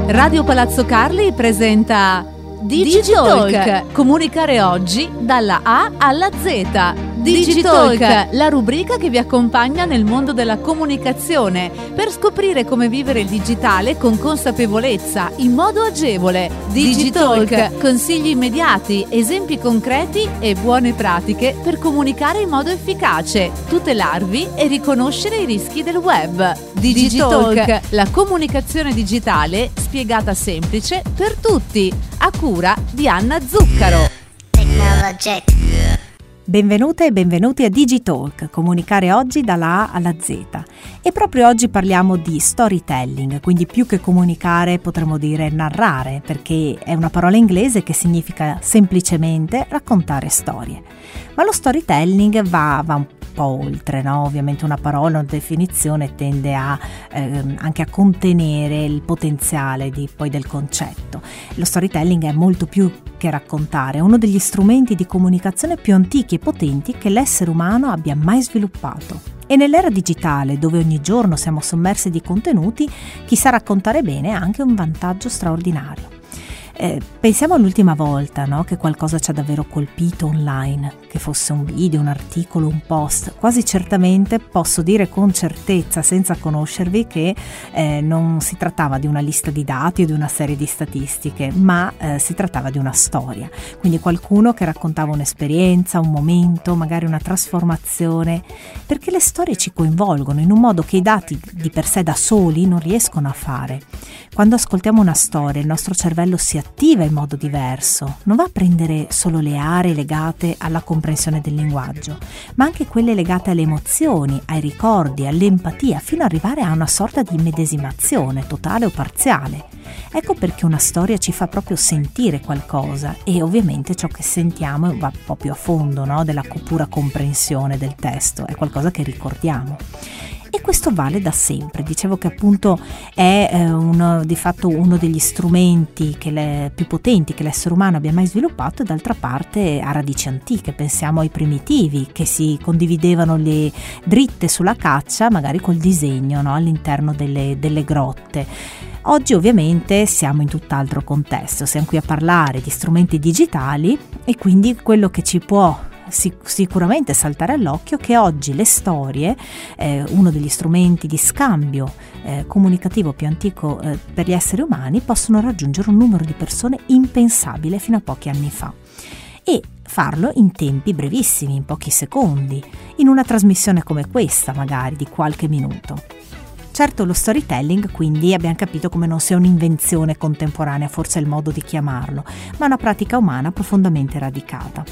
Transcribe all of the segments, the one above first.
Radio Palazzo Carli presenta Digitalk, comunicare oggi dalla A alla Z. Digitalk, la rubrica che vi accompagna nel mondo della comunicazione per scoprire come vivere il digitale con consapevolezza, in modo agevole. Digitalk, consigli immediati, esempi concreti e buone pratiche per comunicare in modo efficace, tutelarvi e riconoscere i rischi del web. Digitalk, la comunicazione digitale spiegata semplice per tutti, a cura di Anna Zuccaro. Benvenute e benvenuti a Digitalk, comunicare oggi dalla A alla Z. E proprio oggi parliamo di storytelling, quindi più che comunicare potremmo dire narrare, perché è una parola inglese che significa semplicemente raccontare storie. Ma lo storytelling va un po' oltre, no? Ovviamente una parola, una definizione tende anche a contenere il potenziale poi del concetto. Lo storytelling è molto più che raccontare, è uno degli strumenti di comunicazione più antichi e potenti che l'essere umano abbia mai sviluppato. E nell'era digitale, dove ogni giorno siamo sommersi di contenuti, chi sa raccontare bene ha anche un vantaggio straordinario. Pensiamo all'ultima volta, no, che qualcosa ci ha davvero colpito online, che fosse un video, un articolo, un post. Quasi certamente posso dire con certezza, senza conoscervi, che non si trattava di una lista di dati o di una serie di statistiche, ma si trattava di una storia. Quindi qualcuno che raccontava un'esperienza, un momento, magari una trasformazione, perché le storie ci coinvolgono in un modo che i dati di per sé da soli non riescono a fare. Quando ascoltiamo una storia, il nostro cervello si attiva in modo diverso, non va a prendere solo le aree legate alla comprensione del linguaggio, ma anche quelle legate alle emozioni, ai ricordi, all'empatia, fino ad arrivare a una sorta di immedesimazione, totale o parziale. Ecco perché una storia ci fa proprio sentire qualcosa, e ovviamente ciò che sentiamo va un po' più a fondo, no? Della pura comprensione del testo, è qualcosa che ricordiamo. E questo vale da sempre. Dicevo che appunto è di fatto uno degli strumenti più potenti che l'essere umano abbia mai sviluppato, e d'altra parte ha radici antiche. Pensiamo ai primitivi che si condividevano le dritte sulla caccia, magari col disegno, no? All'interno delle grotte. Oggi ovviamente siamo in tutt'altro contesto, siamo qui a parlare di strumenti digitali, e quindi quello che ci può sicuramente saltare all'occhio che oggi le storie, uno degli strumenti di scambio comunicativo più antico per gli esseri umani, possono raggiungere un numero di persone impensabile fino a pochi anni fa, e farlo in tempi brevissimi, in pochi secondi, in una trasmissione come questa, magari di qualche minuto. Certo, lo storytelling, quindi, abbiamo capito come non sia un'invenzione contemporanea, forse è il modo di chiamarlo, ma una pratica umana profondamente radicata.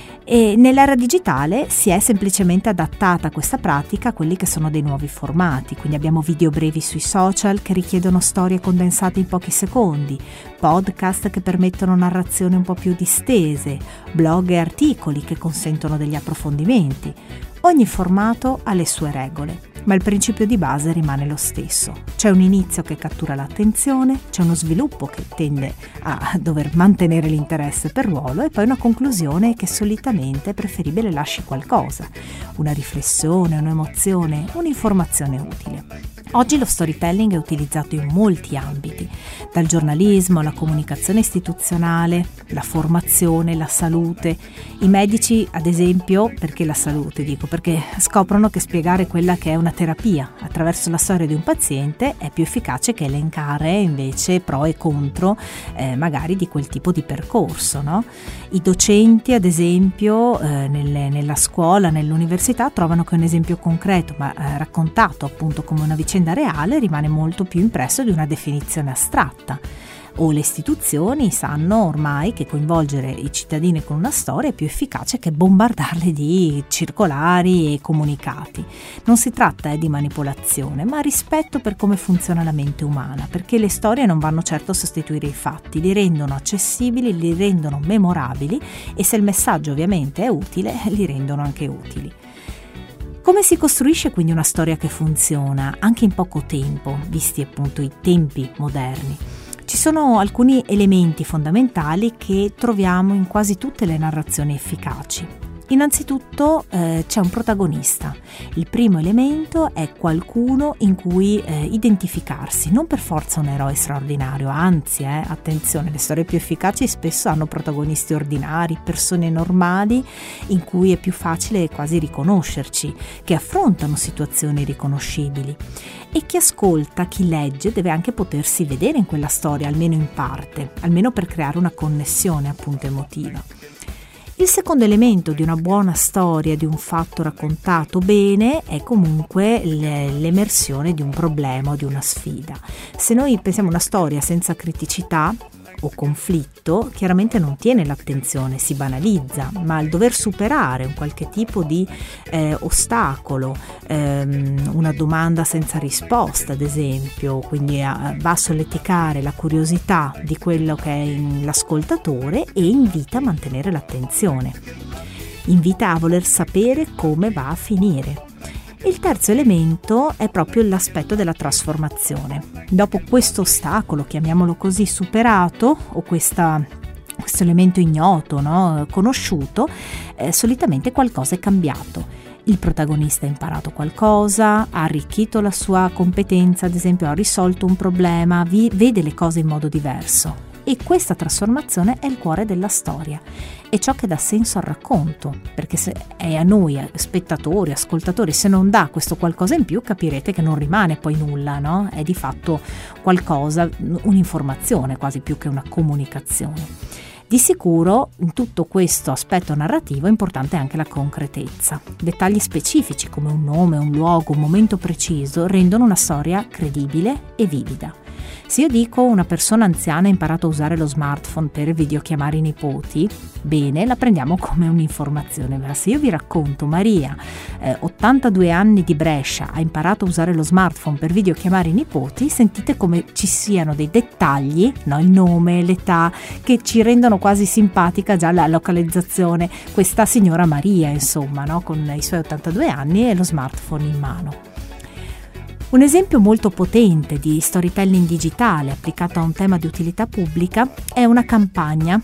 E nell'era digitale si è semplicemente adattata questa pratica a quelli che sono dei nuovi formati, quindi abbiamo video brevi sui social che richiedono storie condensate in pochi secondi, podcast che permettono narrazioni un po' più distese, blog e articoli che consentono degli approfondimenti. Ogni formato ha le sue regole, ma il principio di base rimane lo stesso. C'è un inizio che cattura l'attenzione, c'è uno sviluppo che tende a dover mantenere l'interesse per ruolo, e poi una conclusione che solitamente è preferibile lasci qualcosa, una riflessione, un'emozione, un'informazione utile. Oggi lo storytelling è utilizzato in molti ambiti, dal giornalismo alla comunicazione istituzionale, la formazione, la salute. I medici, ad esempio, perché la salute? Dico perché scoprono che spiegare quella che è una terapia attraverso la storia di un paziente è più efficace che elencare invece pro e contro magari di quel tipo di percorso, no? I docenti, ad esempio, nella scuola, nell'università, trovano che un esempio concreto, ma raccontato appunto come una vicenda reale, rimane molto più impresso di una definizione astratta. O le istituzioni sanno ormai che coinvolgere i cittadini con una storia è più efficace che bombardarli di circolari e comunicati. Non si tratta di manipolazione, ma rispetto per come funziona la mente umana, perché le storie non vanno certo a sostituire i fatti, li rendono accessibili, li rendono memorabili, e se il messaggio ovviamente è utile, li rendono anche utili. Come si costruisce quindi una storia che funziona anche in poco tempo, visti appunto i tempi moderni? Ci sono alcuni elementi fondamentali che troviamo in quasi tutte le narrazioni efficaci. Innanzitutto c'è un protagonista. Il primo elemento è qualcuno in cui identificarsi, non per forza un eroe straordinario, anzi, attenzione, le storie più efficaci spesso hanno protagonisti ordinari, persone normali in cui è più facile quasi riconoscerci, che affrontano situazioni riconoscibili. E chi ascolta, chi legge, deve anche potersi vedere in quella storia, almeno in parte, almeno per creare una connessione appunto emotiva. Il secondo elemento di una buona storia, di un fatto raccontato bene, è comunque l'emersione di un problema o di una sfida. Se noi pensiamo a una storia senza criticità o conflitto, chiaramente non tiene l'attenzione, si banalizza, ma il dover superare un qualche tipo di ostacolo, una domanda senza risposta ad esempio, quindi va a solleticare la curiosità di quello che è l'ascoltatore e invita a mantenere l'attenzione, invita a voler sapere come va a finire. Il terzo elemento è proprio l'aspetto della trasformazione. Dopo questo ostacolo, chiamiamolo così, superato, o questo elemento ignoto, no? Conosciuto, solitamente qualcosa è cambiato. Il protagonista ha imparato qualcosa, ha arricchito la sua competenza, ad esempio ha risolto un problema, vede le cose in modo diverso. E questa trasformazione è il cuore della storia, è ciò che dà senso al racconto, perché se è a noi, spettatori, ascoltatori, se non dà questo qualcosa in più capirete che non rimane poi nulla, no? È di fatto qualcosa, un'informazione quasi più che una comunicazione. Di sicuro in tutto questo aspetto narrativo è importante anche la concretezza. Dettagli specifici come un nome, un luogo, un momento preciso rendono una storia credibile e vivida. Se io dico una persona anziana ha imparato a usare lo smartphone per videochiamare i nipoti, bene, la prendiamo come un'informazione, ma se io vi racconto Maria, 82 anni di Brescia, ha imparato a usare lo smartphone per videochiamare i nipoti, sentite come ci siano dei dettagli, no? Il nome, l'età, che ci rendono quasi simpatica già la localizzazione, questa signora Maria, insomma, no? Con i suoi 82 anni e lo smartphone in mano. Un esempio molto potente di storytelling digitale applicato a un tema di utilità pubblica è una campagna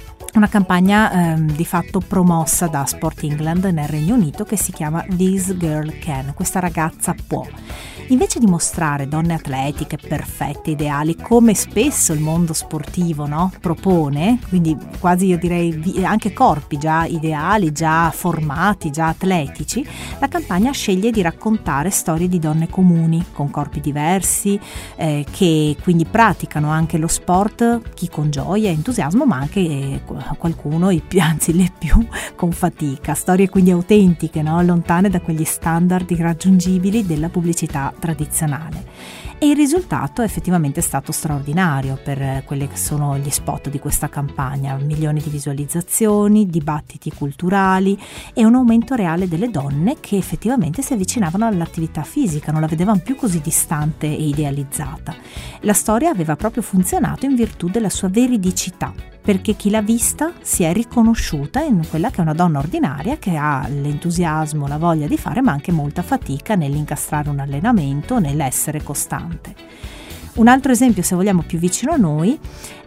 di fatto promossa da Sport England nel Regno Unito che si chiama This Girl Can, questa ragazza può. Invece di mostrare donne atletiche, perfette, ideali, come spesso il mondo sportivo, no? propone, quindi quasi io direi anche corpi già ideali, già formati, già atletici, la campagna sceglie di raccontare storie di donne comuni, con corpi diversi, che quindi praticano anche lo sport, chi con gioia e entusiasmo, ma anche qualcuno, anzi le più, con fatica. Storie quindi autentiche, no? Lontane da quegli standard irraggiungibili della pubblicità tradizionale. E il risultato effettivamente è stato straordinario per quelli che sono gli spot di questa campagna: milioni di visualizzazioni, dibattiti culturali e un aumento reale delle donne che effettivamente si avvicinavano all'attività fisica, non la vedevano più così distante e idealizzata. La storia aveva proprio funzionato in virtù della sua veridicità, perché chi l'ha vista si è riconosciuta in quella che è una donna ordinaria che ha l'entusiasmo, la voglia di fare, ma anche molta fatica nell'incastrare un allenamento, nell'essere costante. Un altro esempio, se vogliamo, più vicino a noi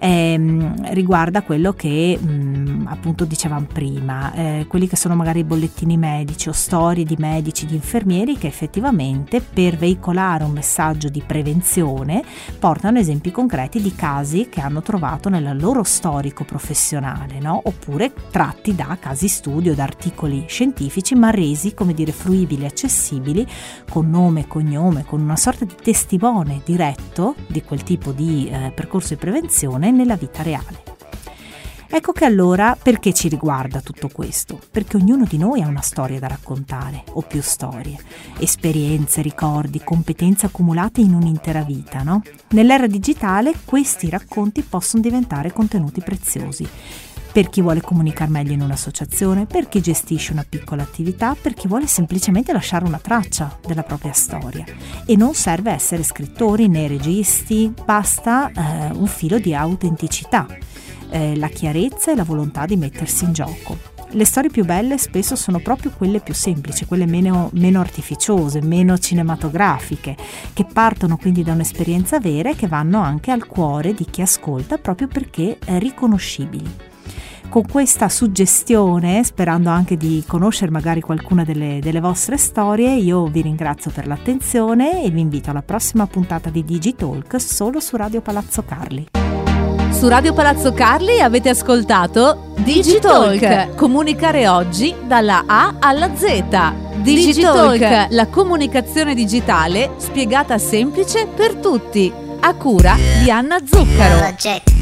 riguarda quello che appunto dicevamo prima, quelli che sono magari i bollettini medici o storie di medici, di infermieri che effettivamente per veicolare un messaggio di prevenzione portano esempi concreti di casi che hanno trovato nel loro storico professionale, no? Oppure tratti da casi studio, da articoli scientifici, ma resi, come dire, fruibili, accessibili, con nome e cognome, con una sorta di testimone diretto di quel tipo di percorso di prevenzione nella vita reale. Ecco che allora perché ci riguarda tutto questo? Perché ognuno di noi ha una storia da raccontare, o più storie, esperienze, ricordi, competenze accumulate in un'intera vita, no? Nell'era digitale questi racconti possono diventare contenuti preziosi. Per chi vuole comunicare meglio in un'associazione, per chi gestisce una piccola attività, per chi vuole semplicemente lasciare una traccia della propria storia. E non serve essere scrittori né registi, basta un filo di autenticità, la chiarezza e la volontà di mettersi in gioco. Le storie più belle spesso sono proprio quelle più semplici, quelle meno artificiose, meno cinematografiche, che partono quindi da un'esperienza vera e che vanno anche al cuore di chi ascolta proprio perché riconoscibili. Con questa suggestione, sperando anche di conoscere magari qualcuna delle vostre storie, io vi ringrazio per l'attenzione e vi invito alla prossima puntata di Digitalk solo su Radio Palazzo Carli. Su Radio Palazzo Carli avete ascoltato Digitalk, comunicare oggi dalla A alla Z. Digitalk, la comunicazione digitale spiegata semplice per tutti, a cura di Anna Zuccaro.